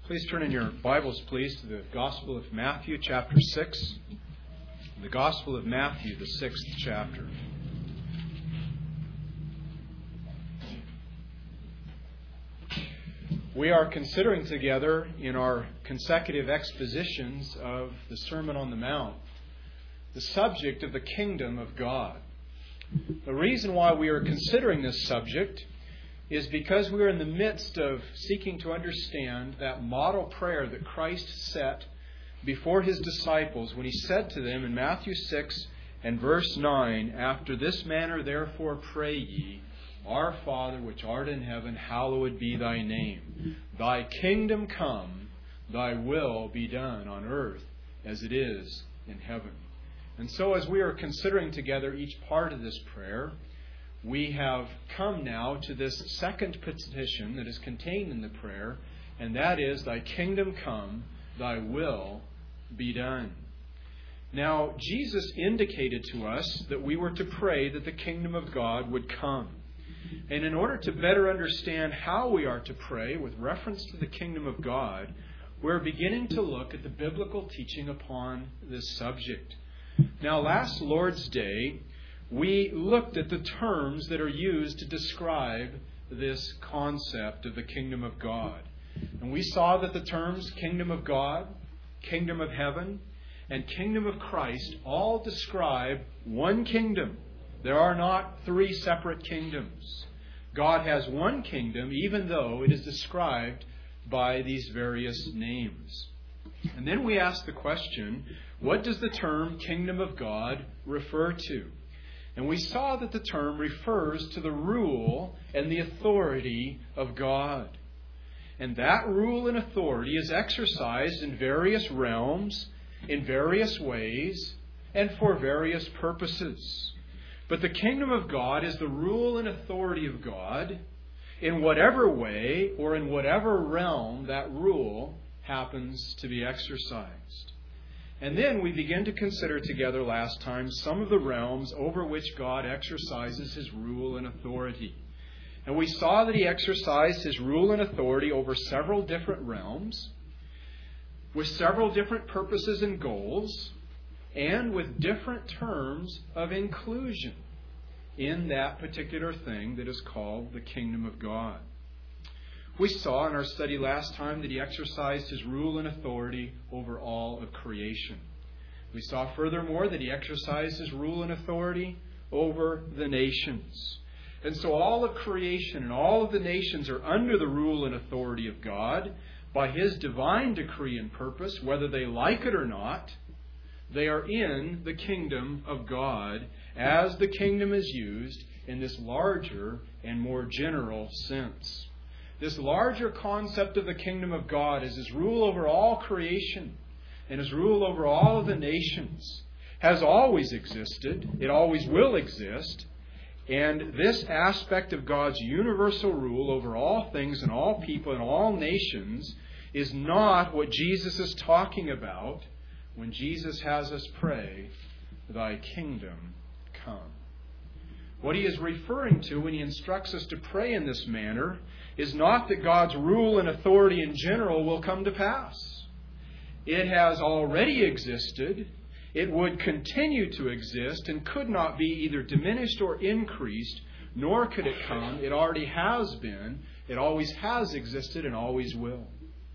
Please turn in your Bibles, please, to the Gospel of Matthew, chapter 6. The Gospel of Matthew, the 6th chapter. We are considering together in our consecutive expositions of the Sermon on the Mount the subject of the kingdom of God. The reason why we are considering this subject is because we are in the midst of seeking to understand that model prayer that Christ set before His disciples when He said to them in Matthew 6 and verse 9, "After this manner therefore pray ye, Our Father which art in heaven, hallowed be thy name. Thy kingdom come, thy will be done on earth as it is in heaven." And so as we are considering together each part of this prayer, we have come now to this second petition that is contained in the prayer, and that is, "Thy kingdom come, thy will be done." Now, Jesus indicated to us that we were to pray that the kingdom of God would come. And in order to better understand how we are to pray with reference to the kingdom of God, we're beginning to look at the biblical teaching upon this subject. Now, last Lord's Day, we looked at the terms that are used to describe this concept of the kingdom of God. And we saw that the terms kingdom of God, kingdom of heaven, and kingdom of Christ all describe one kingdom. There are not three separate kingdoms. God has one kingdom, even though it is described by these various names. And then we asked the question, what does the term kingdom of God refer to? And we saw that the term refers to the rule and the authority of God. And that rule and authority is exercised in various realms, in various ways, and for various purposes. But the kingdom of God is the rule and authority of God in whatever way or in whatever realm that rule happens to be exercised. And then we began to consider together last time some of the realms over which God exercises His rule and authority. And we saw that He exercised His rule and authority over several different realms, with several different purposes and goals, and with different terms of inclusion in that particular thing that is called the kingdom of God. We saw in our study last time that He exercised His rule and authority over all of creation. We saw furthermore that He exercised His rule and authority over the nations. And so all of creation and all of the nations are under the rule and authority of God by His divine decree and purpose, whether they like it or not. They are in the kingdom of God as the kingdom is used in this larger and more general sense. This larger concept of the kingdom of God is His rule over all creation and His rule over all of the nations has always existed. It always will exist. And this aspect of God's universal rule over all things and all people and all nations is not what Jesus is talking about when Jesus has us pray, "Thy kingdom come." What He is referring to when He instructs us to pray in this manner is not that God's rule and authority in general will come to pass. It has already existed. It would continue to exist and could not be either diminished or increased, nor could it come. It already has been. It always has existed and always will.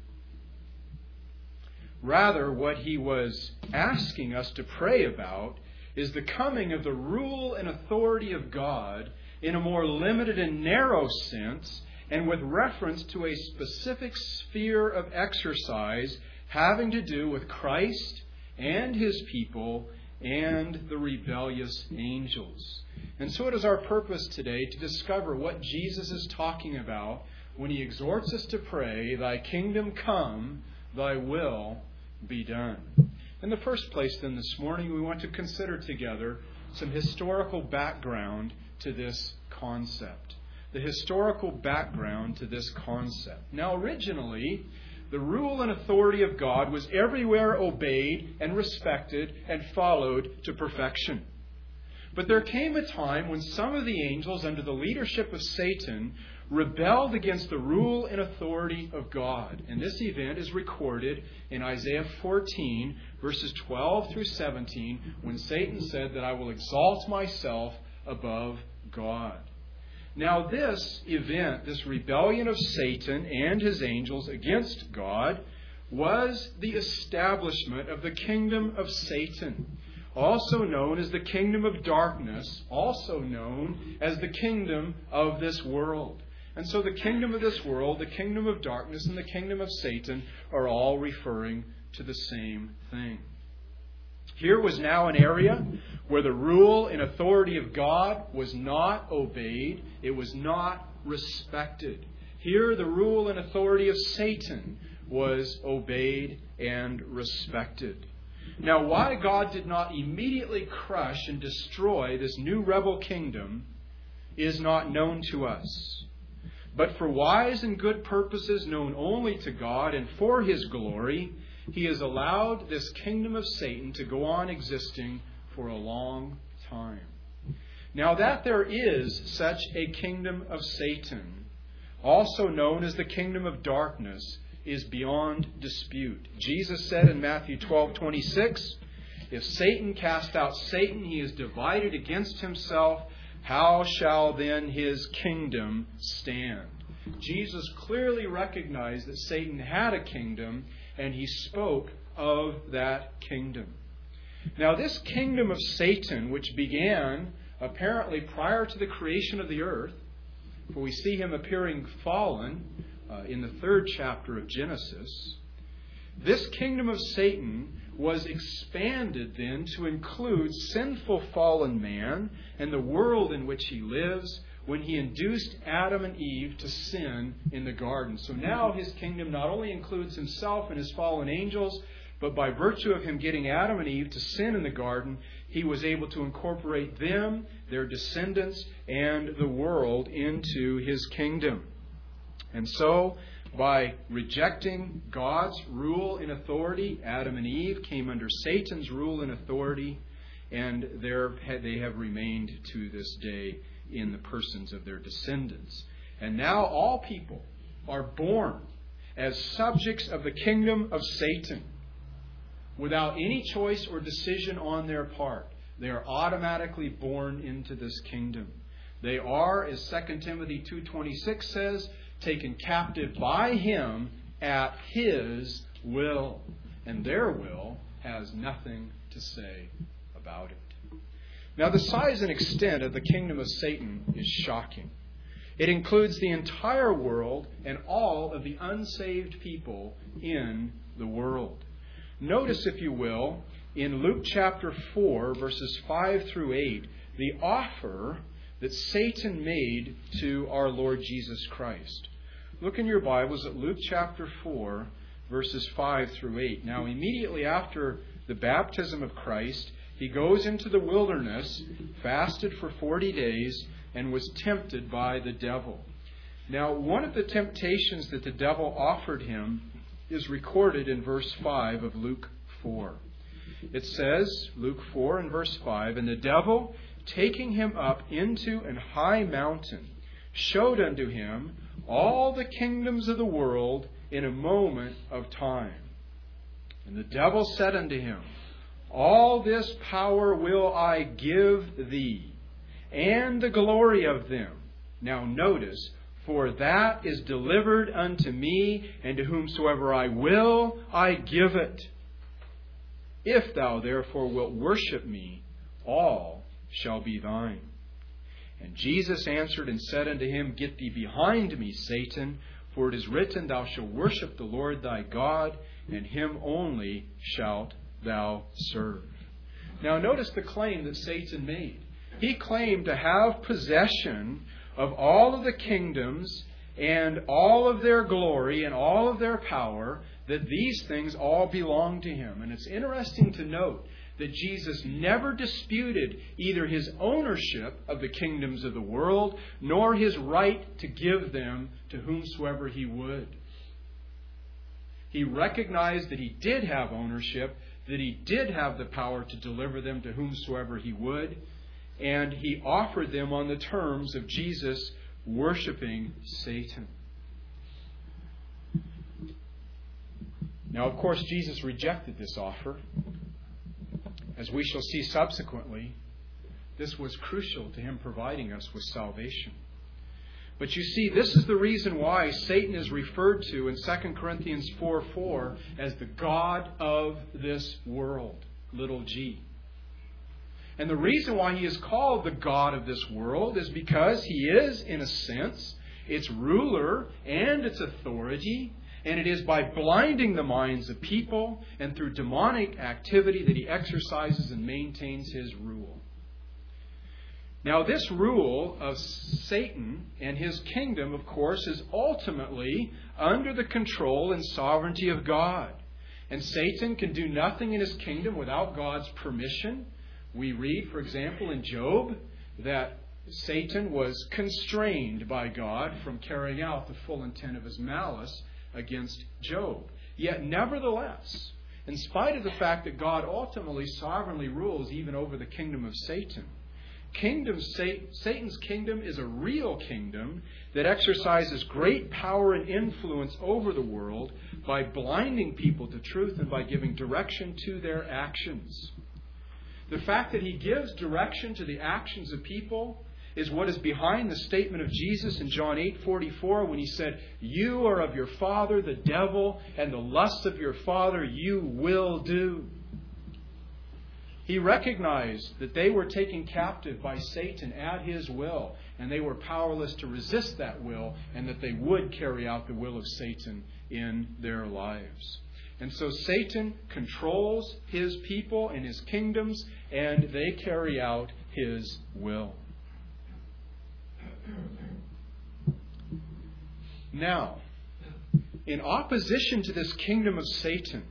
Rather, what He was asking us to pray about is the coming of the rule and authority of God in a more limited and narrow sense, and with reference to a specific sphere of exercise having to do with Christ and His people and the rebellious angels. And so it is our purpose today to discover what Jesus is talking about when He exhorts us to pray, "Thy kingdom come, thy will be done." In the first place then this morning, we want to consider together some historical background to this concept. The historical background to this concept. Now, originally, the rule and authority of God was everywhere obeyed and respected and followed to perfection. But there came a time when some of the angels, under the leadership of Satan, rebelled against the rule and authority of God. And this event is recorded in Isaiah 14, verses 12 through 17, when Satan said that I will exalt myself above God. Now this event, this rebellion of Satan and his angels against God, was the establishment of the kingdom of Satan, also known as the kingdom of darkness, also known as the kingdom of this world. And so the kingdom of this world, the kingdom of darkness, and the kingdom of Satan are all referring to the same thing. Here was now an area where the rule and authority of God was not obeyed. It was not respected. Here the rule and authority of Satan was obeyed and respected. Now, why God did not immediately crush and destroy this new rebel kingdom is not known to us. But for wise and good purposes known only to God and for His glory, He has allowed this kingdom of Satan to go on existing for a long time. Now that there is such a kingdom of Satan, also known as the kingdom of darkness, is beyond dispute. Jesus said in Matthew 12:26, if Satan cast out Satan, he is divided against himself. How shall then his kingdom stand? Jesus clearly recognized that Satan had a kingdom, and he spoke of that kingdom. Now this kingdom of Satan, which began apparently prior to the creation of the earth, for we see him appearing fallen in the 3rd chapter of Genesis, this kingdom of Satan was expanded then to include sinful fallen man and the world in which he lives when he induced Adam and Eve to sin in the garden. So now his kingdom not only includes himself and his fallen angels, but by virtue of him getting Adam and Eve to sin in the garden, he was able to incorporate them, their descendants, and the world into his kingdom. And so, by rejecting God's rule and authority, Adam and Eve came under Satan's rule and authority, and they have remained to this day in the persons of their descendants. And now all people are born as subjects of the kingdom of Satan without any choice or decision on their part. They are automatically born into this kingdom. They are, as 2 Timothy 2:26 says, taken captive by him at his will. And their will has nothing to say about it. Now, the size and extent of the kingdom of Satan is shocking. It includes the entire world and all of the unsaved people in the world. Notice, if you will, in Luke chapter 4, verses 5 through 8, the offer that Satan made to our Lord Jesus Christ. Look in your Bibles at Luke chapter 4, verses 5 through 8. Now, immediately after the baptism of Christ, he goes into the wilderness, fasted for 40 days, and was tempted by the devil. Now, one of the temptations that the devil offered him is recorded in verse 5 of Luke 4. It says, Luke 4 and verse 5, and the devil, taking him up into an high mountain, showed unto him all the kingdoms of the world in a moment of time. And the devil said unto him, all this power will I give thee, and the glory of them. Now notice, for that is delivered unto me, and to whomsoever I will, I give it. If thou therefore wilt worship me, all shall be thine. And Jesus answered and said unto him, get thee behind me, Satan, for it is written, thou shalt worship the Lord thy God, and him only shalt thou serve. Now notice the claim that Satan made. He claimed to have possession of all of the kingdoms and all of their glory and all of their power, that these things all belong to him. And it's interesting to note that Jesus never disputed either his ownership of the kingdoms of the world, nor his right to give them to whomsoever he would. He recognized that he did have ownership, that he did have the power to deliver them to whomsoever he would, and he offered them on the terms of Jesus worshiping Satan. Now, of course, Jesus rejected this offer. As we shall see subsequently, this was crucial to Him providing us with salvation. But you see, this is the reason why Satan is referred to in 2 Corinthians 4:4 as the God of this world, little g. And the reason why he is called the God of this world is because he is, in a sense, its ruler and its authority. And it is by blinding the minds of people and through demonic activity that he exercises and maintains his rule. Now, this rule of Satan and his kingdom, of course, is ultimately under the control and sovereignty of God. And Satan can do nothing in his kingdom without God's permission. We read, for example, in Job, that Satan was constrained by God from carrying out the full intent of his malice against Job. Yet, nevertheless, in spite of the fact that God ultimately sovereignly rules even over the kingdom of Satan, Satan's kingdom is a real kingdom that exercises great power and influence over the world by blinding people to truth and by giving direction to their actions. The fact that he gives direction to the actions of people is what is behind the statement of Jesus in John 8:44 when he said, "You are of your father, the devil, and the lusts of your father you will do." He recognized that they were taken captive by Satan at his will, and they were powerless to resist that will, and that they would carry out the will of Satan in their lives. And so Satan controls his people and his kingdoms, and they carry out his will. Now, in opposition to this kingdom of Satan,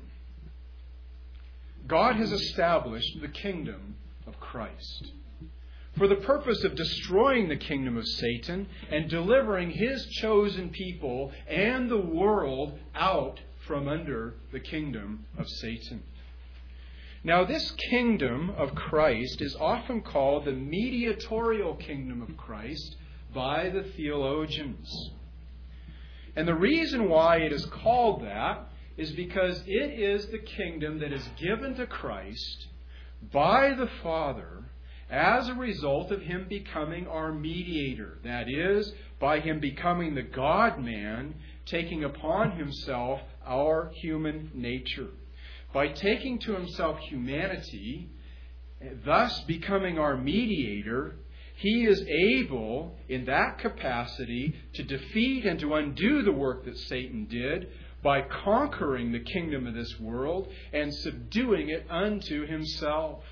God has established the kingdom of Christ for the purpose of destroying the kingdom of Satan and delivering his chosen people and the world out from under the kingdom of Satan. Now, this kingdom of Christ is often called the mediatorial kingdom of Christ by the theologians. And the reason why it is called that is because it is the kingdom that is given to Christ by the Father as a result of Him becoming our mediator. That is, by Him becoming the God-man, taking upon Himself our human nature. By taking to Himself humanity, thus becoming our mediator, He is able, in that capacity, to defeat and to undo the work that Satan did by conquering the kingdom of this world and subduing it unto Himself.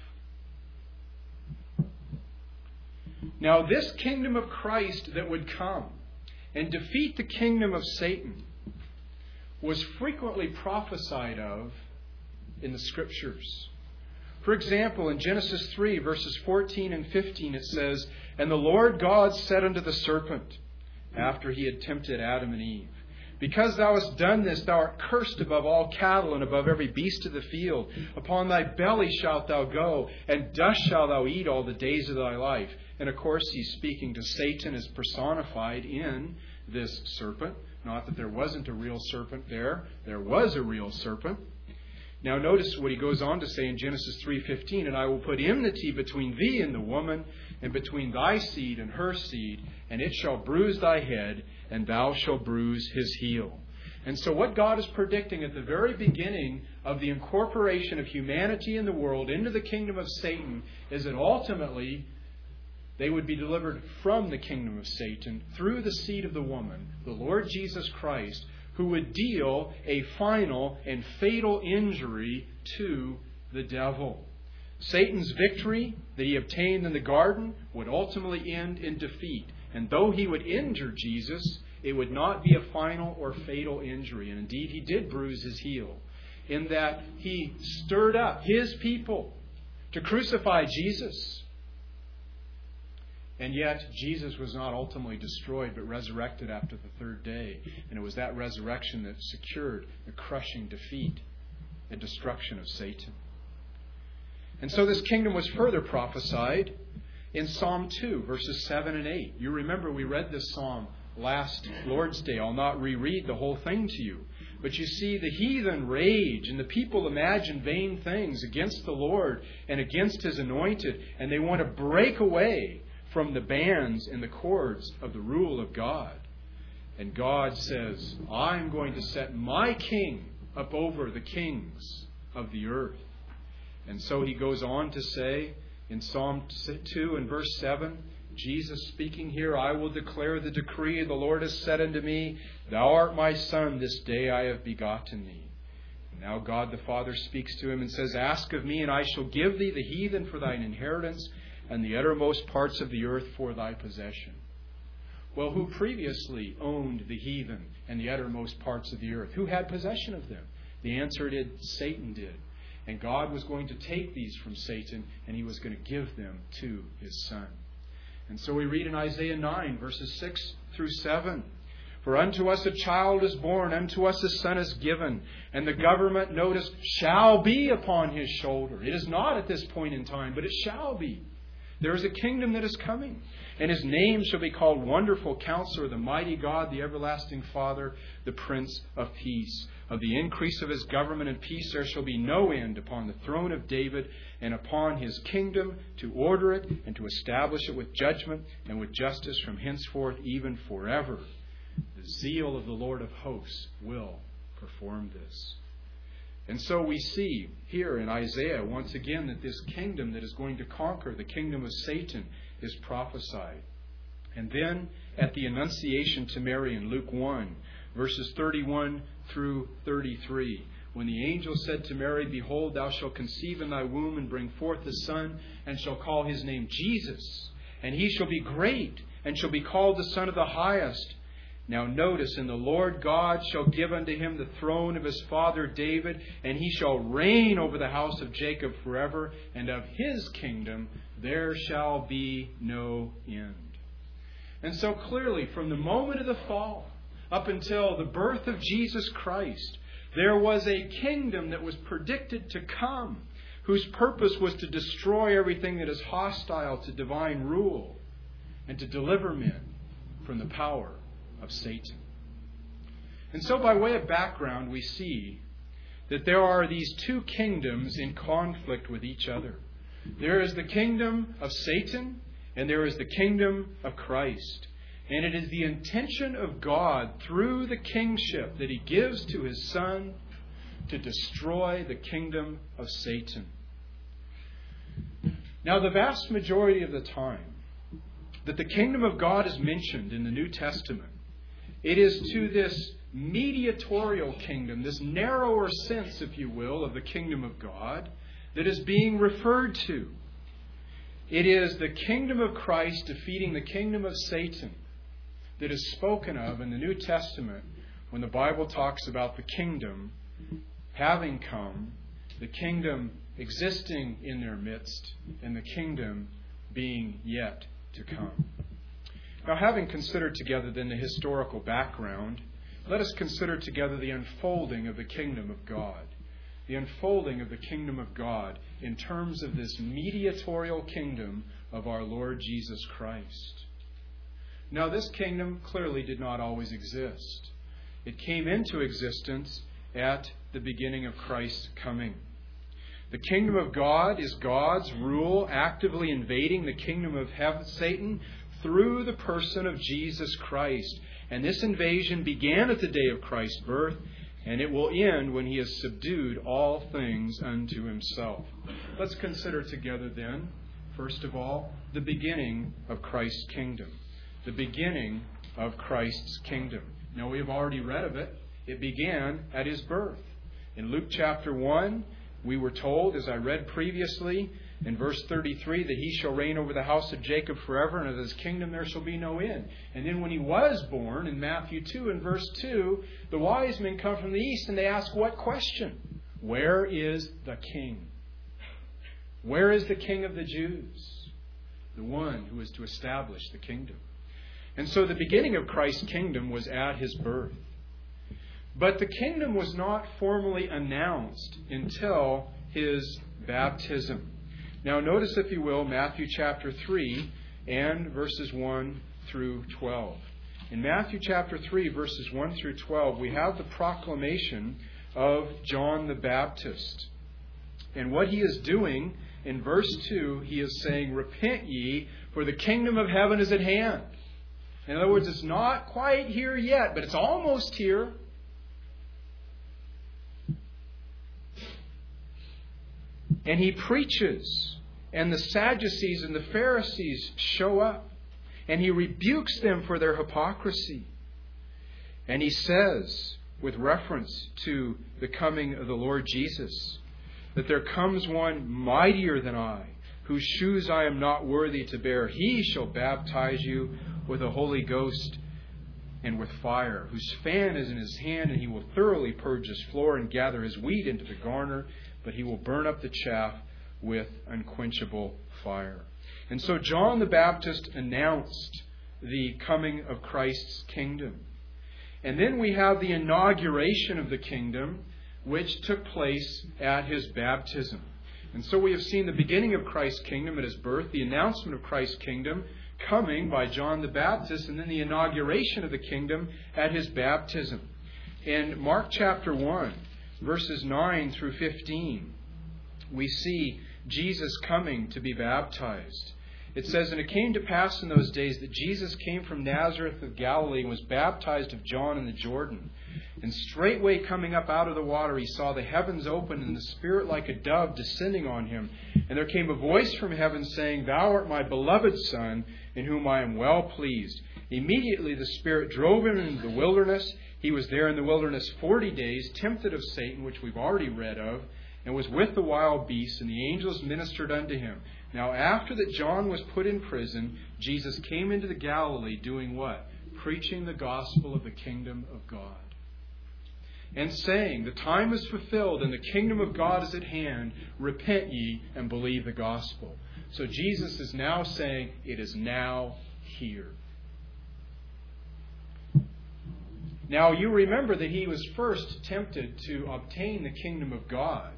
Now, this kingdom of Christ that would come and defeat the kingdom of Satan was frequently prophesied of in the Scriptures. For example, in Genesis 3, verses 14 and 15, it says, "And the Lord God said unto the serpent, after he had tempted Adam and Eve, Because thou hast done this, thou art cursed above all cattle and above every beast of the field. Upon thy belly shalt thou go, and dust shalt thou eat all the days of thy life." And of course, he's speaking to Satan as personified in this serpent. Not that there wasn't a real serpent there. There was a real serpent. Now notice what he goes on to say in Genesis 3:15, "And I will put enmity between thee and the woman, and between thy seed and her seed, and it shall bruise thy head, and thou shalt bruise his heel." And so what God is predicting at the very beginning of the incorporation of humanity in the world into the kingdom of Satan is that ultimately they would be delivered from the kingdom of Satan through the seed of the woman, the Lord Jesus Christ, who would deal a final and fatal injury to the devil. Satan's victory that he obtained in the garden would ultimately end in defeat. And though he would injure Jesus, it would not be a final or fatal injury. And indeed, he did bruise his heel, in that he stirred up his people to crucify Jesus. And yet, Jesus was not ultimately destroyed, but resurrected after the third day. And it was that resurrection that secured the crushing defeat and destruction of Satan. And so this kingdom was further prophesied in Psalm 2, verses 7 and 8. You remember we read this psalm last Lord's Day. I'll not reread the whole thing to you. But you see the heathen rage and the people imagine vain things against the Lord and against His anointed. And they want to break away from the bands and the cords of the rule of God. And God says, I'm going to set my king up over the kings of the earth. And so He goes on to say in Psalm 2 and verse 7, Jesus speaking here, I will declare the decree. The Lord has said unto me, Thou art my son, this day I have begotten thee. And now God the Father speaks to him and says, Ask of me, and I shall give thee the heathen for thine inheritance, and the uttermost parts of the earth for thy possession. Well, who previously owned the heathen and the uttermost parts of the earth? Who had possession of them? The answer did, Satan did. And God was going to take these from Satan, and He was going to give them to His Son. And so we read in Isaiah 9, verses 6 through 7, For unto us a child is born, unto us a son is given, and the government, notice, shall be upon His shoulder. It is not at this point in time, but it shall be. There is a kingdom that is coming, and His name shall be called Wonderful Counselor, the Mighty God, the Everlasting Father, the Prince of Peace. Of the increase of His government and peace there shall be no end upon the throne of David and upon His kingdom, to order it and to establish it with judgment and with justice from henceforth even forever. The zeal of the Lord of hosts will perform this. And so we see here in Isaiah once again that this kingdom that is going to conquer the kingdom of Satan is prophesied. And then at the Annunciation to Mary in Luke 1, verses 31 through 33, when the angel said to Mary, Behold, thou shalt conceive in thy womb and bring forth a son, and shall call his name Jesus. And he shall be great, and shall be called the Son of the Highest. Now notice, and the Lord God shall give unto him the throne of his father David, and he shall reign over the house of Jacob forever, and of his kingdom there shall be no end. And so clearly, from the moment of the fall up until the birth of Jesus Christ, there was a kingdom that was predicted to come, whose purpose was to destroy everything that is hostile to divine rule and to deliver men from the power of Satan. And so by way of background, we see that there are these two kingdoms in conflict with each other. There is the kingdom of Satan, and there is the kingdom of Christ. And it is the intention of God through the kingship that He gives to His Son to destroy the kingdom of Satan. Now, the vast majority of the time that the kingdom of God is mentioned in the New Testament, it is to this mediatorial kingdom, this narrower sense, if you will, of the kingdom of God that is being referred to. It is the kingdom of Christ defeating the kingdom of Satan that is spoken of in the New Testament when the Bible talks about the kingdom having come, the kingdom existing in their midst, and the kingdom being yet to come. Now, having considered together then the historical background, let us consider together the unfolding of the kingdom of God. The unfolding of the kingdom of God in terms of this mediatorial kingdom of our Lord Jesus Christ. Now, this kingdom clearly did not always exist. It came into existence at the beginning of Christ's coming. The kingdom of God is God's rule actively invading the kingdom of Satan through the person of Jesus Christ. And this invasion began at the day of Christ's birth, and it will end when He has subdued all things unto Himself. Let's consider together then, first of all, the beginning of Christ's kingdom. The beginning of Christ's kingdom. Now, we have already read of it. It began at His birth. In Luke chapter 1, we were told, as I read previously, in verse 33, that He shall reign over the house of Jacob forever, and of His kingdom there shall be no end. And then when He was born, in Matthew 2 and verse 2, the wise men come from the east and they ask what question? Where is the King? Where is the King of the Jews? The one who is to establish the kingdom. And so the beginning of Christ's kingdom was at His birth. But the kingdom was not formally announced until His baptism. Now notice, if you will, Matthew chapter 3 and verses 1 through 12. In Matthew chapter 3, verses 1 through 12, we have the proclamation of John the Baptist. And what he is doing in verse 2, he is saying, "Repent ye, for the kingdom of heaven is at hand." In other words, it's not quite here yet, but it's almost here. And he preaches, and the Sadducees and the Pharisees show up. And he rebukes them for their hypocrisy. And he says, with reference to the coming of the Lord Jesus, that there comes one mightier than I, whose shoes I am not worthy to bear. He shall baptize you with the Holy Ghost and with fire, whose fan is in his hand, and he will thoroughly purge his floor and gather his wheat into the garner, but he will burn up the chaff with unquenchable fire. And so John the Baptist announced the coming of Christ's kingdom. And then we have the inauguration of the kingdom, which took place at his baptism. And so we have seen the beginning of Christ's kingdom at his birth, the announcement of Christ's kingdom coming by John the Baptist, and then the inauguration of the kingdom at his baptism. In Mark chapter 1, verses 9 through 15, we see Jesus coming to be baptized. It says, "And it came to pass in those days that Jesus came from Nazareth of Galilee and was baptized of John in the Jordan. And straightway coming up out of the water, he saw the heavens open and the Spirit like a dove descending on him. And there came a voice from heaven saying, Thou art my beloved Son, in whom I am well pleased. Immediately the Spirit drove him into the wilderness. He was there in the wilderness 40 days, tempted of Satan," which we've already read of, "and was with the wild beasts, and the angels ministered unto him. Now after that John was put in prison, Jesus came into the Galilee doing what? Preaching the gospel of the kingdom of God. And saying, The time is fulfilled, and the kingdom of God is at hand. Repent ye, and believe the gospel." So Jesus is now saying, it is now here. Now you remember that he was first tempted to obtain the kingdom of God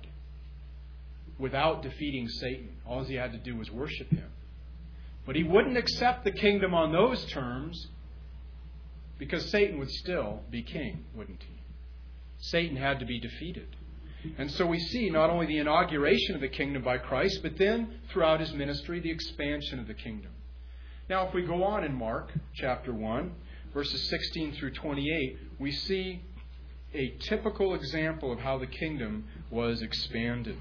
without defeating Satan. All he had to do was worship him. But he wouldn't accept the kingdom on those terms because Satan would still be king, wouldn't he? Satan had to be defeated. And so we see not only the inauguration of the kingdom by Christ, but then throughout his ministry, the expansion of the kingdom. Now if we go on in Mark chapter 1, verses 16 through 28, we see a typical example of how the kingdom was expanded.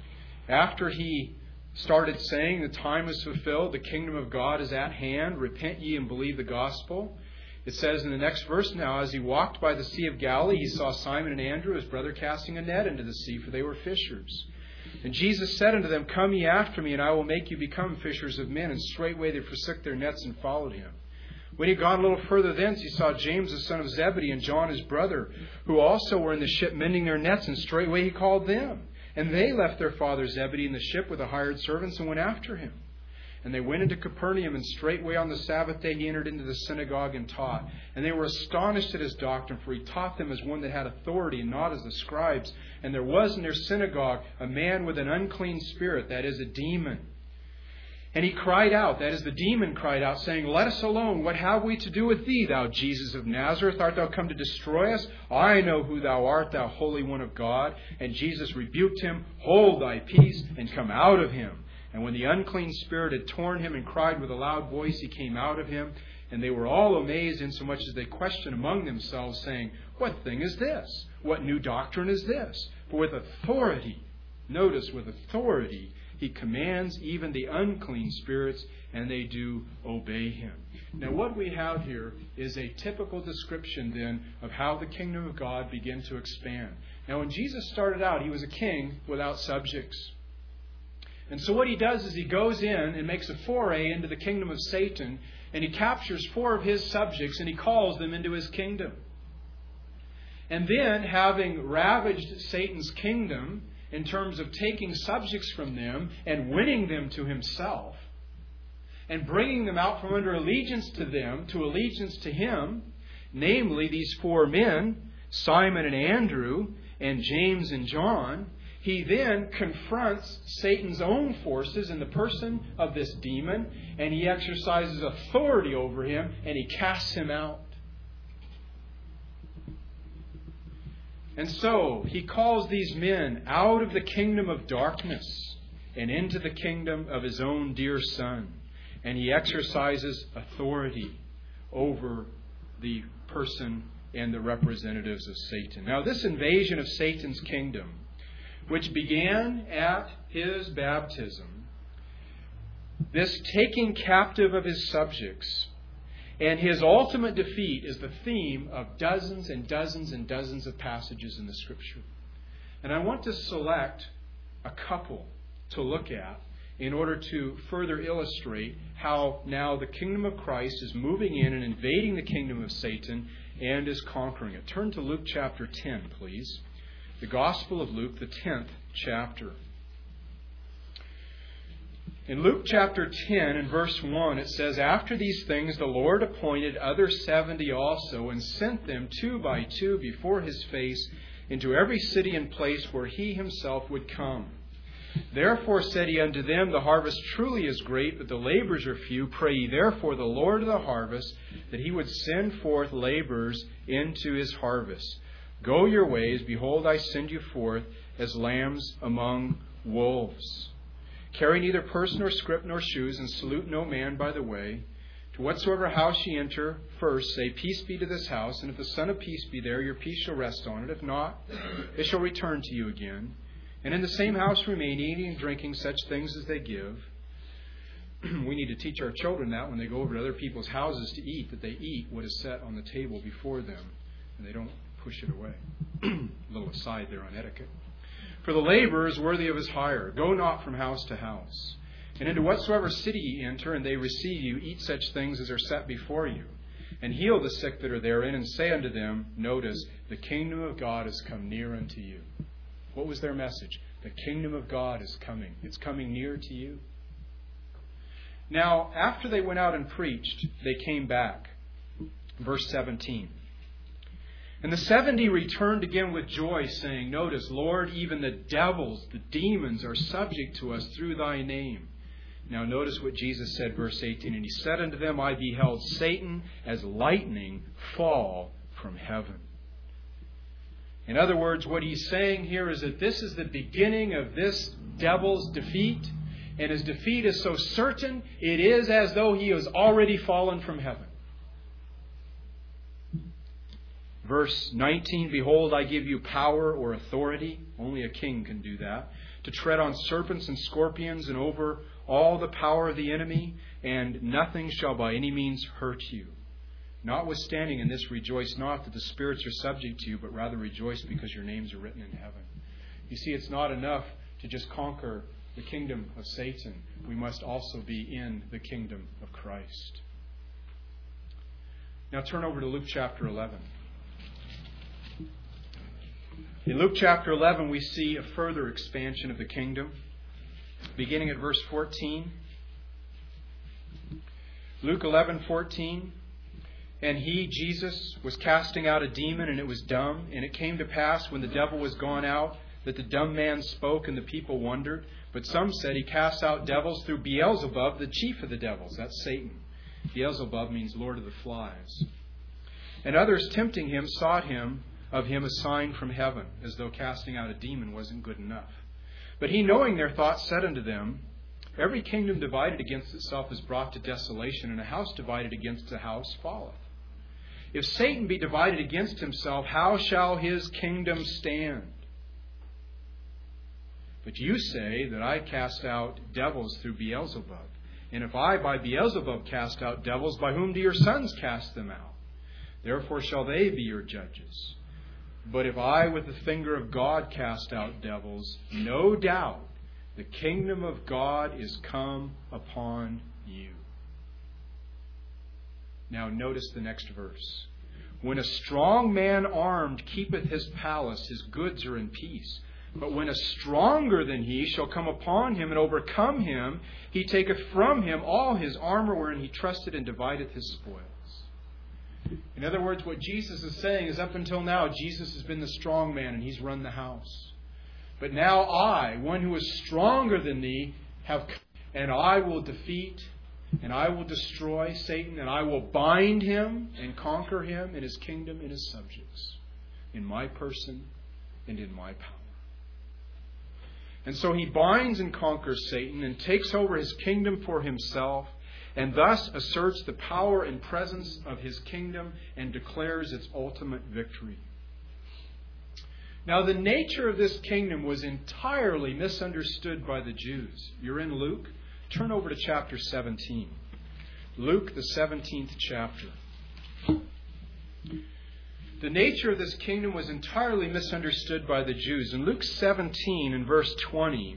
After he started saying, "The time is fulfilled, the kingdom of God is at hand, repent ye and believe the gospel," it says in the next verse, "Now as he walked by the Sea of Galilee, he saw Simon and Andrew, his brother, casting a net into the sea, for they were fishers. And Jesus said unto them, Come ye after me, and I will make you become fishers of men. And straightway they forsook their nets and followed him. When he had gone a little further thence, he saw James the son of Zebedee and John his brother, who also were in the ship mending their nets, and straightway he called them. And they left their father Zebedee in the ship with the hired servants and went after him. And they went into Capernaum, and straightway on the Sabbath day he entered into the synagogue and taught. And they were astonished at his doctrine, for he taught them as one that had authority, and not as the scribes. And there was in their synagogue a man with an unclean spirit, that is, a demon. And he cried out, that is, the demon cried out, saying, Let us alone. What have we to do with thee, thou Jesus of Nazareth? Art thou come to destroy us? I know who thou art, thou Holy One of God. And Jesus rebuked him, Hold thy peace, and come out of him. And when the unclean spirit had torn him and cried with a loud voice, he came out of him. And they were all amazed, insomuch as they questioned among themselves, saying, What thing is this? What new doctrine is this? For with authority, notice, with authority, he commands even the unclean spirits, and they do obey him. Now what we have here is a typical description then of how the kingdom of God began to expand. Now when Jesus started out, he was a king without subjects. And so what he does is he goes in and makes a foray into the kingdom of Satan, and he captures 4 of his subjects and he calls them into his kingdom. And then, having ravaged Satan's kingdom in terms of taking subjects from them and winning them to himself, and bringing them out from under allegiance to them to allegiance to him, namely these 4 men, Simon and Andrew and James and John, he then confronts Satan's own forces in the person of this demon, and he exercises authority over him, and he casts him out. And so he calls these men out of the kingdom of darkness and into the kingdom of his own dear Son. And he exercises authority over the person and the representatives of Satan. Now, this invasion of Satan's kingdom, which began at his baptism, this taking captive of his subjects, and his ultimate defeat is the theme of dozens and dozens and dozens of passages in the Scripture. And I want to select a couple to look at in order to further illustrate how now the kingdom of Christ is moving in and invading the kingdom of Satan and is conquering it. Turn to Luke chapter 10, please. The Gospel of Luke, the 10th chapter. In Luke chapter 10 and verse 1, it says, "After these things the Lord appointed other 70 also, and sent them 2 by 2 before his face into every city and place where he himself would come. Therefore said he unto them, The harvest truly is great, but the laborers are few. Pray ye therefore the Lord of the harvest, that he would send forth laborers into his harvest. Go your ways, behold, I send you forth as lambs among wolves. Carry neither purse nor scrip nor shoes, and salute no man by the way. To whatsoever house ye enter, first say, Peace be to this house. And if the Son of Peace be there, your peace shall rest on it. If not, it shall return to you again. And in the same house remain, eating and drinking such things as they give." We need to teach our children that when they go over to other people's houses to eat, that they eat what is set on the table before them, and they don't push it away. A little aside there on etiquette. "For the laborer is worthy of his hire. Go not from house to house. And into whatsoever city ye enter, and they receive you, eat such things as are set before you. And heal the sick that are therein, and say unto them," notice, "The kingdom of God is come near unto you." What was their message? The kingdom of God is coming. It's coming near to you. Now, after they went out and preached, they came back. Verse 17. "And the 70 returned again with joy, saying," notice, "Lord, even the devils, the demons, are subject to us through thy name." Now notice what Jesus said, verse 18. "And he said unto them, I beheld Satan as lightning fall from heaven." In other words, what he's saying here is that this is the beginning of this devil's defeat. And his defeat is so certain, it is as though he has already fallen from heaven. Verse 19, "Behold, I give you power," or authority. Only a king can do that. "To tread on serpents and scorpions, and over all the power of the enemy, and nothing shall by any means hurt you. Notwithstanding in this, rejoice not that the spirits are subject to you, but rather rejoice because your names are written in heaven." You see, it's not enough to just conquer the kingdom of Satan. We must also be in the kingdom of Christ. Now turn over to Luke chapter 11. In Luke chapter 11, we see a further expansion of the kingdom, beginning at verse 14. Luke 11:14. "And he, Jesus, was casting out a demon, and it was dumb. And it came to pass, when the devil was gone out, that the dumb man spoke, and the people wondered. But some said, He casts out devils through Beelzebub, the chief of the devils." That's Satan. Beelzebub means Lord of the Flies. "And others, tempting him, sought of him a sign from heaven," as though casting out a demon wasn't good enough. "But he, knowing their thoughts, said unto them, Every kingdom divided against itself is brought to desolation, and a house divided against a house falleth. If Satan be divided against himself, how shall his kingdom stand? But you say that I cast out devils through Beelzebub. And if I by Beelzebub cast out devils, by whom do your sons cast them out? Therefore shall they be your judges. But if I with the finger of God cast out devils, no doubt the kingdom of God is come upon you." Now notice the next verse. "When a strong man armed keepeth his palace, his goods are in peace. But when a stronger than he shall come upon him and overcome him, he taketh from him all his armor wherein he trusted, and divideth his spoils." In other words, what Jesus is saying is, up until now, Jesus has been the strong man and he's run the house. But now I, one who is stronger than thee, have come, and I will defeat and I will destroy Satan, and I will bind him and conquer him and his kingdom and his subjects in my person and in my power. And so he binds and conquers Satan and takes over his kingdom for himself, and thus asserts the power and presence of his kingdom and declares its ultimate victory. Now, the nature of this kingdom was entirely misunderstood by the Jews. You're in Luke. Turn over to chapter 17. Luke, the 17th chapter. The nature of this kingdom was entirely misunderstood by the Jews. In Luke 17 and verse 20,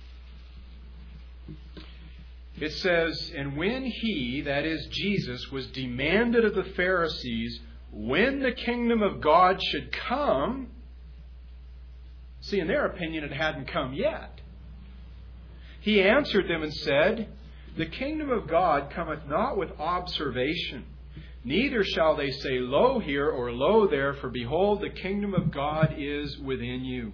it says, "And when he," that is Jesus, "was demanded of the Pharisees when the kingdom of God should come," see, in their opinion, it hadn't come yet. "He answered them and said, The kingdom of God cometh not with observation, neither shall they say, Lo here or Lo there, for behold, the kingdom of God is within you."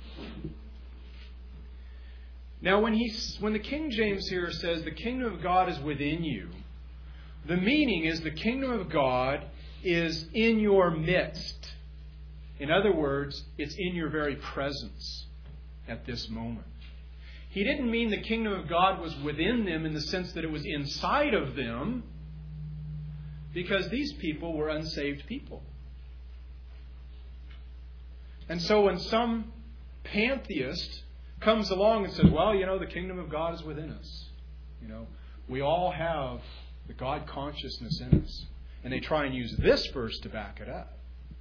Now, when the King James here says the kingdom of God is within you, the meaning is the kingdom of God is in your midst. In other words, it's in your very presence at this moment. He didn't mean the kingdom of God was within them in the sense that it was inside of them, because these people were unsaved people. And so when some pantheist comes along and says, well, the kingdom of God is within us. We all have the God consciousness in us. And they try and use this verse to back it up.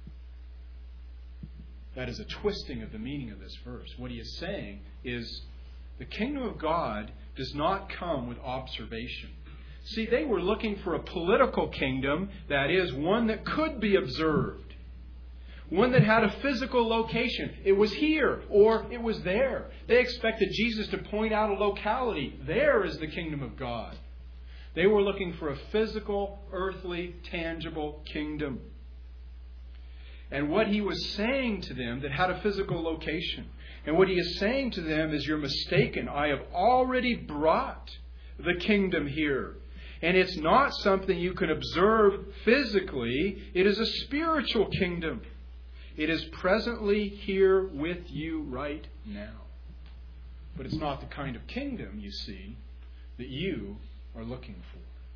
That is a twisting of the meaning of this verse. What he is saying is the kingdom of God does not come with observation. See, they were looking for a political kingdom, that is, one that could be observed. One that had a physical location. It was here or it was there. They expected Jesus to point out a locality. There is the kingdom of God. They were looking for a physical, earthly, tangible kingdom. And what he was saying to them that had a physical location, and what he is saying to them is, you're mistaken. I have already brought the kingdom here. And it's not something you can observe physically. It is a spiritual kingdom. It is presently here with you right now. But it's not the kind of kingdom, you see, that you are looking for.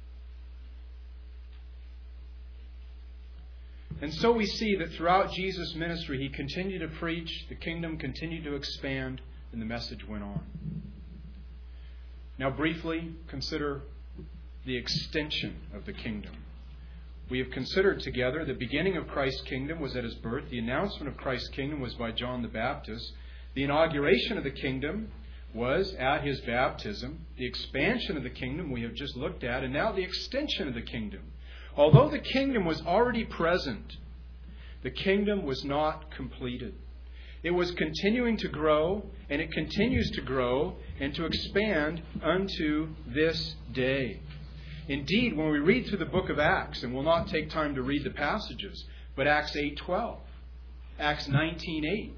And so we see that throughout Jesus' ministry, he continued to preach, the kingdom continued to expand, and the message went on. Now briefly, consider the extension of the kingdom. We have considered together the beginning of Christ's kingdom was at his birth. The announcement of Christ's kingdom was by John the Baptist. The inauguration of the kingdom was at his baptism. The expansion of the kingdom we have just looked at, and now the extension of the kingdom. Although the kingdom was already present, the kingdom was not completed. It was continuing to grow, and it continues to grow and to expand unto this day. Indeed, when we read through the book of Acts, and we'll not take time to read the passages, but Acts 8:12, Acts 19:8,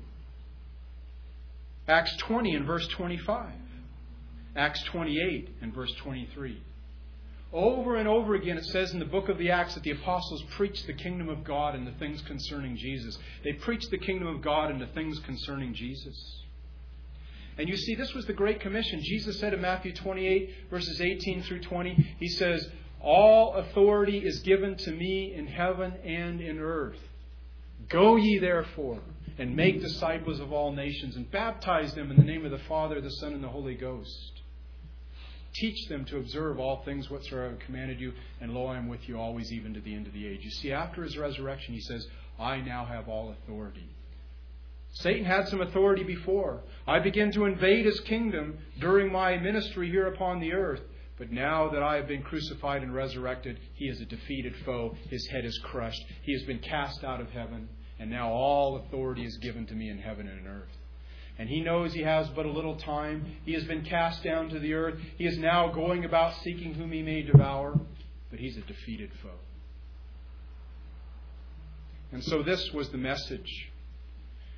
Acts 20 and verse 25, Acts 28 and verse 23. Over and over again it says in the book of the Acts that the apostles preached the kingdom of God and the things concerning Jesus. They preached the kingdom of God and the things concerning Jesus. And you see, this was the Great Commission. Jesus said in Matthew 28, verses 18 through 20, he says, all authority is given to me in heaven and in earth. Go ye therefore and make disciples of all nations and baptize them in the name of the Father, the Son, and the Holy Ghost. Teach them to observe all things whatsoever I have commanded you, and lo, I am with you always, even to the end of the age. You see, after his resurrection, he says, I now have all authority. Satan had some authority before. I began to invade his kingdom during my ministry here upon the earth. But now that I have been crucified and resurrected, he is a defeated foe. His head is crushed. He has been cast out of heaven. And now all authority is given to me in heaven and in earth. And he knows he has but a little time. He has been cast down to the earth. He is now going about seeking whom he may devour. But he's a defeated foe. And so this was the message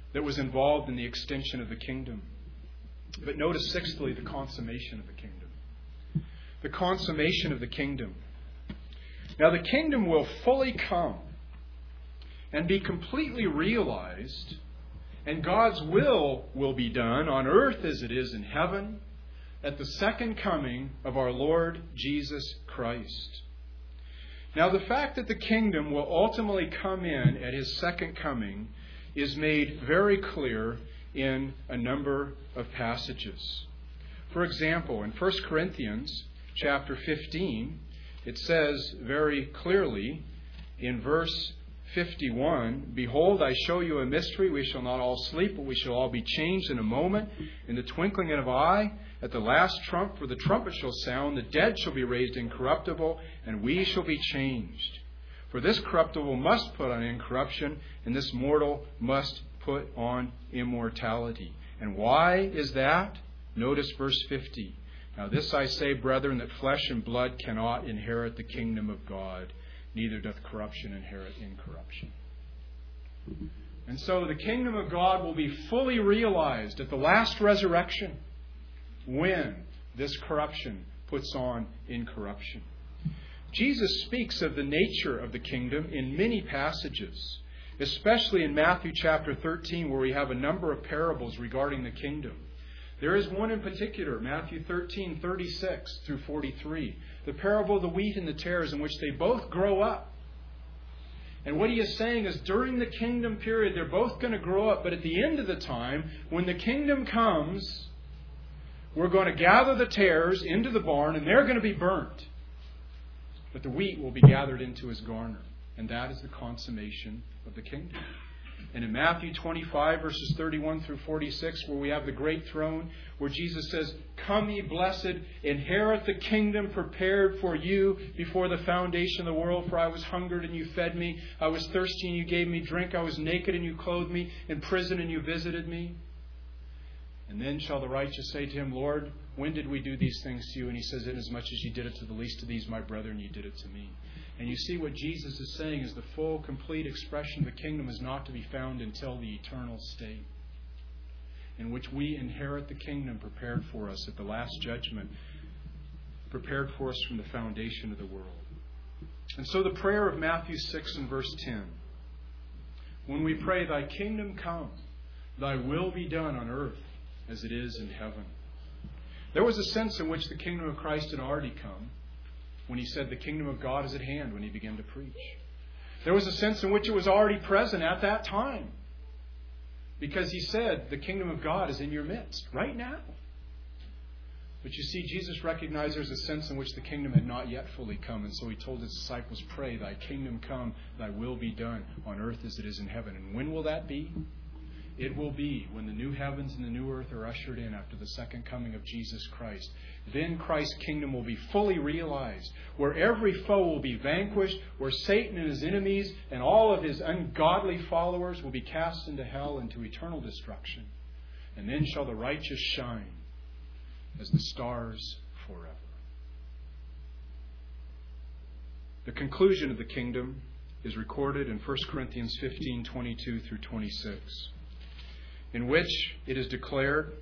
that was involved in the extension of the kingdom. But notice, sixthly, the consummation of the kingdom. The consummation of the kingdom. Now, the kingdom will fully come and be completely realized, and God's will be done on earth as it is in heaven at the second coming of our Lord Jesus Christ. Now, the fact that the kingdom will ultimately come in at His second coming is made very clear in a number of passages. For example, in 1 Corinthians chapter 15, it says very clearly in verse 51, "Behold, I show you a mystery. We shall not all sleep, but we shall all be changed in a moment, in the twinkling of an eye, at the last trump, for the trumpet shall sound, the dead shall be raised incorruptible, and we shall be changed. For this corruptible must put on incorruption, and this mortal must put on immortality." And why is that? Notice verse 50. "Now this I say, brethren, that flesh and blood cannot inherit the kingdom of God, neither doth corruption inherit incorruption." And so the kingdom of God will be fully realized at the last resurrection when this corruption puts on incorruption. Jesus speaks of the nature of the kingdom in many passages, especially in Matthew chapter 13, where we have a number of parables regarding the kingdom. There is one in particular, Matthew 13, 36 through 43, the parable of the wheat and the tares, in which they both grow up. And what He is saying is during the kingdom period, they're both going to grow up, but at the end of the time, when the kingdom comes, we're going to gather the tares into the barn, and they're going to be burnt. But the wheat will be gathered into His garner. And that is the consummation of the kingdom. And in Matthew 25, verses 31 through 46, where we have the great throne, where Jesus says, "Come ye blessed, inherit the kingdom prepared for you before the foundation of the world. For I was hungered and you fed me. I was thirsty and you gave me drink. I was naked and you clothed me. In prison and you visited me." And then shall the righteous say to Him, "Lord, when did we do these things to you?" And He says, "Inasmuch as ye did it to the least of these, my brethren, ye did it to me." And you see what Jesus is saying is the full, complete expression of the kingdom is not to be found until the eternal state, in which we inherit the kingdom prepared for us at the last judgment, prepared for us from the foundation of the world. And so the prayer of Matthew 6 and verse 10, when we pray, "Thy kingdom come, Thy will be done on earth as it is in heaven." There was a sense in which the kingdom of Christ had already come when He said the kingdom of God is at hand when He began to preach. There was a sense in which it was already present at that time, because He said the kingdom of God is in your midst right now. But you see, Jesus recognized there's a sense in which the kingdom had not yet fully come, and so He told His disciples, "Pray, Thy kingdom come, Thy will be done on earth as it is in heaven." And when will that be? It will be when the new heavens and the new earth are ushered in after the second coming of Jesus Christ. Then Christ's kingdom will be fully realized, where every foe will be vanquished, where Satan and his enemies and all of his ungodly followers will be cast into hell, into eternal destruction. And then shall the righteous shine as the stars forever. The conclusion of the kingdom is recorded in 1 Corinthians 15, 22 through 26. In which it is declared,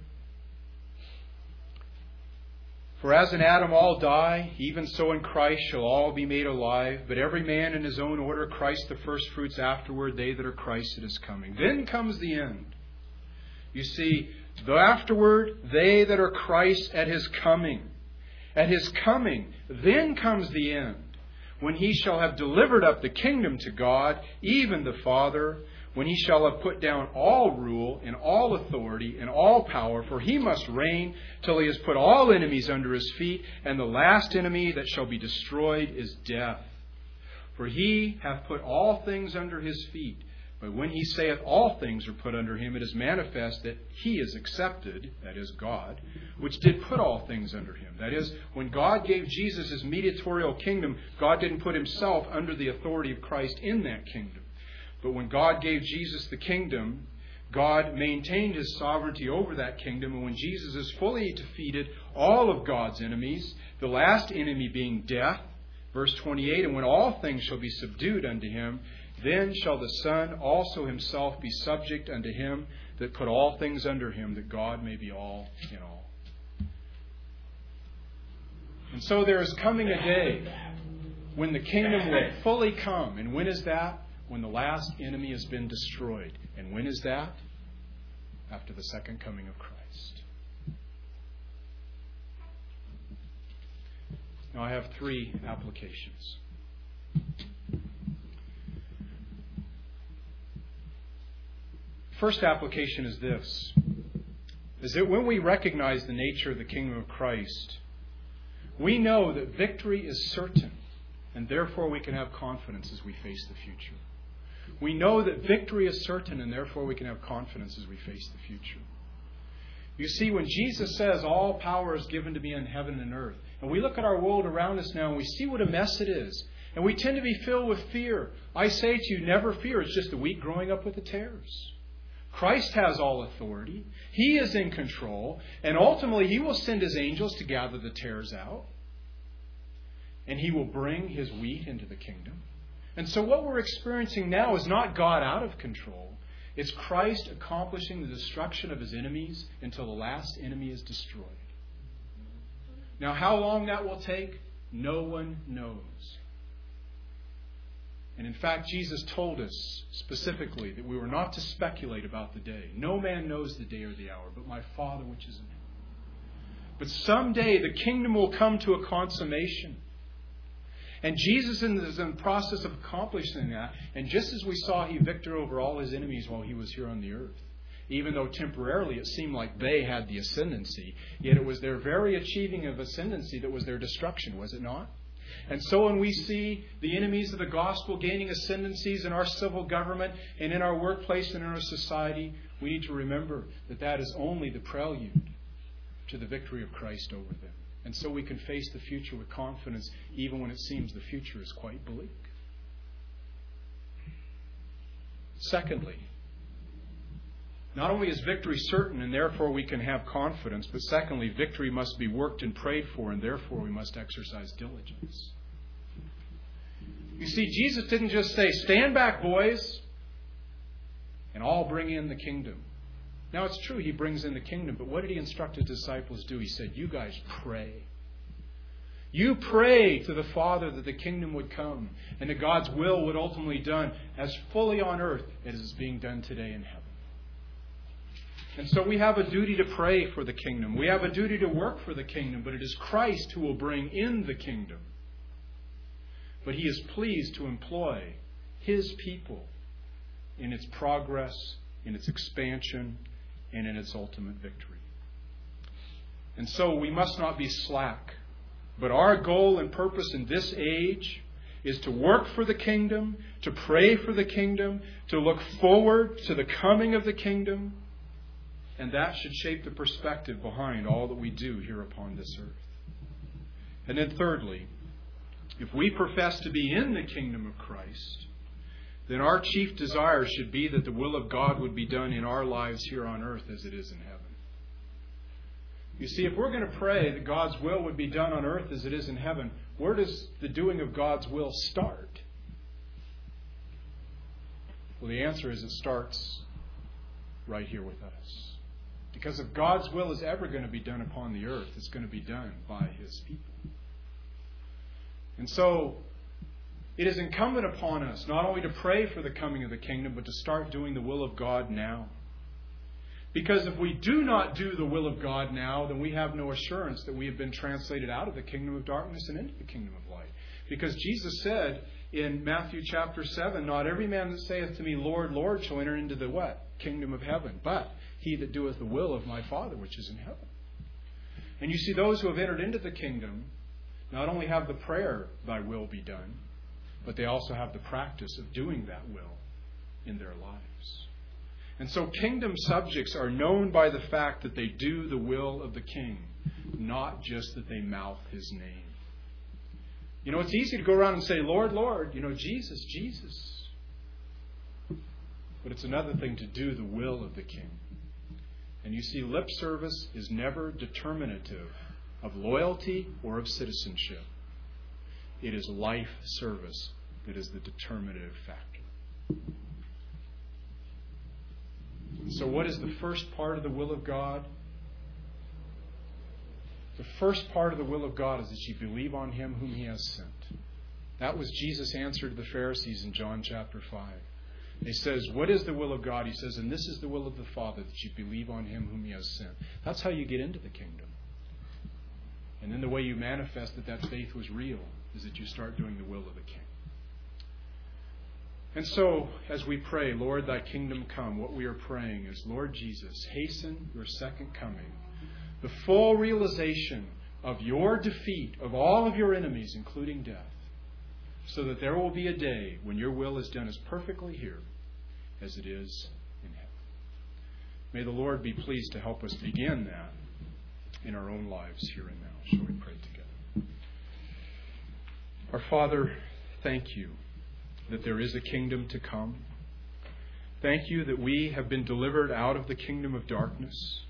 "For as in Adam all die, even so in Christ shall all be made alive, but every man in his own order, Christ the firstfruits, afterward they that are Christ at His coming." Then comes the end. You see, afterward they that are Christ at His coming. At His coming, then comes the end, when He shall have delivered up the kingdom to God, even the Father, when He shall have put down all rule and all authority and all power, for He must reign till He has put all enemies under His feet, and the last enemy that shall be destroyed is death. For He hath put all things under His feet. But when He saith all things are put under Him, it is manifest that He is accepted, that is God, which did put all things under Him. That is, when God gave Jesus His mediatorial kingdom, God didn't put Himself under the authority of Christ in that kingdom. But when God gave Jesus the kingdom, God maintained His sovereignty over that kingdom. And when Jesus has fully defeated all of God's enemies, the last enemy being death, verse 28, "And when all things shall be subdued unto Him, Then shall the Son also himself be subject unto him that put all things under him, that God may be all in all. And so there is coming a day when the kingdom will fully come. And when is that? When the last enemy has been destroyed. And when is that? After the second coming of Christ. Now I have 3 applications. First application is this, is that when we recognize the nature of the kingdom of Christ, we know that victory is certain, and therefore we can have confidence as we face the future. We know that victory is certain, and therefore we can have confidence as we face the future. You see, when Jesus says, all power is given to me in heaven and earth, and we look at our world around us now and we see what a mess it is, and we tend to be filled with fear. I say to you, never fear. It's just the wheat growing up with the tares. Christ has all authority. He is in control. And ultimately, He will send His angels to gather the tares out. And He will bring His wheat into the kingdom. And so what we're experiencing now is not God out of control. It's Christ accomplishing the destruction of His enemies until the last enemy is destroyed. Now, how long that will take, no one knows. And in fact, Jesus told us specifically that we were not to speculate about the day. No man knows the day or the hour, but my Father which is in heaven. But someday the kingdom will come to a consummation. And Jesus is in the process of accomplishing that. And just as we saw He victor over all His enemies while He was here on the earth, even though temporarily it seemed like they had the ascendancy, yet it was their very achieving of ascendancy that was their destruction, was it not? And so when we see the enemies of the gospel gaining ascendancies in our civil government and in our workplace and in our society, we need to remember that that is only the prelude to the victory of Christ over them. And so we can face the future with confidence even when it seems the future is quite bleak. Secondly, not only is victory certain and therefore we can have confidence, but secondly, victory must be worked and prayed for and therefore we must exercise diligence. You see, Jesus didn't just say, stand back, boys, and all bring in the kingdom. Now, it's true, He brings in the kingdom, but what did He instruct His disciples to do? He said, you guys pray. You pray to the Father that the kingdom would come and that God's will would ultimately be done as fully on earth as is being done today in heaven. And so we have a duty to pray for the kingdom. We have a duty to work for the kingdom, but it is Christ who will bring in the kingdom. But He is pleased to employ His people in its progress, in its expansion, and in its ultimate victory. And so we must not be slack. But our goal and purpose in this age is to work for the kingdom, to pray for the kingdom, to look forward to the coming of the kingdom. And that should shape the perspective behind all that we do here upon this earth. And then thirdly, if we profess to be in the kingdom of Christ, then our chief desire should be that the will of God would be done in our lives here on earth as it is in heaven. You see, if we're going to pray that God's will would be done on earth as it is in heaven, where does the doing of God's will start? Well, the answer is it starts right here with us. Because if God's will is ever going to be done upon the earth, it's going to be done by His people. And so, it is incumbent upon us not only to pray for the coming of the kingdom, but to start doing the will of God now. Because if we do not do the will of God now, then we have no assurance that we have been translated out of the kingdom of darkness and into the kingdom of light. Because Jesus said in Matthew chapter 7, not every man that saith to me, Lord, Lord, shall enter into the what? Kingdom of heaven. But he that doeth the will of my Father which is in heaven. And you see, those who have entered into the kingdom not only have the prayer, thy will be done, but they also have the practice of doing that will in their lives. And so kingdom subjects are known by the fact that they do the will of the king, not just that they mouth His name. You know, it's easy to go around and say, Lord, Lord, Jesus, Jesus. But it's another thing to do the will of the king. And you see, lip service is never determinative of loyalty or of citizenship. It is life service that is the determinative factor. So what is the first part of the will of God? The first part of the will of God is that you believe on Him whom He has sent. That was Jesus' answer to the Pharisees in John chapter 5. He says, what is the will of God? He says, and this is the will of the Father, that you believe on Him whom He has sent. That's how you get into the kingdom. And then the way you manifest that faith was real is that you start doing the will of the King. And so, as we pray, Lord, thy kingdom come, what we are praying is, Lord Jesus, hasten your second coming. The full realization of your defeat of all of your enemies, including death, so that there will be a day when your will is done as perfectly here as it is in heaven. May the Lord be pleased to help us begin that in our own lives here and now. Shall we pray together? Our Father, thank you that there is a kingdom to come. Thank you that we have been delivered out of the kingdom of darkness.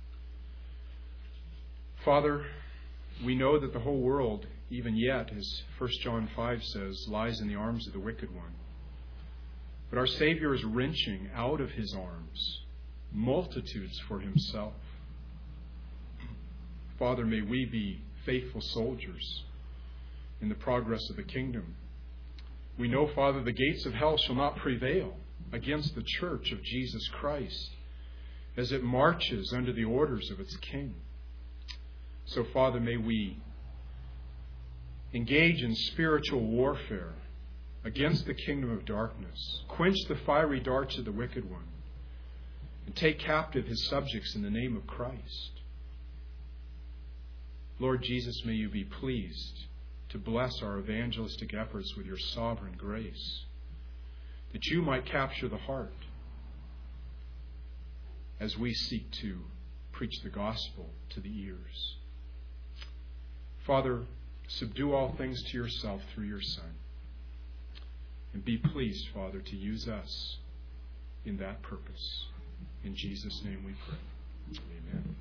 Father, we know that the whole world, even yet, as 1 John 5 says, lies in the arms of the wicked one. But our Savior is wrenching out of His arms multitudes for Himself. Father, may we be faithful soldiers in the progress of the kingdom. We know, Father, the gates of hell shall not prevail against the church of Jesus Christ as it marches under the orders of its King. So, Father, may we engage in spiritual warfare against the kingdom of darkness, quench the fiery darts of the wicked one, and take captive his subjects in the name of Christ. Lord Jesus, may you be pleased to bless our evangelistic efforts with your sovereign grace, that you might capture the heart as we seek to preach the gospel to the ears. Father, subdue all things to yourself through your Son. And be pleased, Father, to use us in that purpose. In Jesus' name we pray. Amen.